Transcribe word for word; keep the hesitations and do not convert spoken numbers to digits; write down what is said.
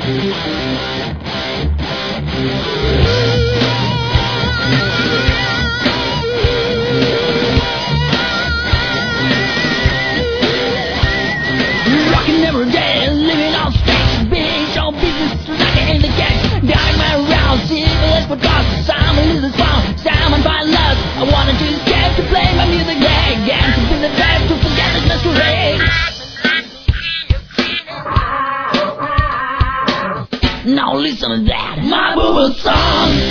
Rocking every day, living on stage, big show business, rocking in the cage. Behind my round, civilized for cost, Simon loses fun, Simon find love. I wanted to escape to play my music again, to be the best, to forget this masquerade. Now listen to that, my boo-boo song.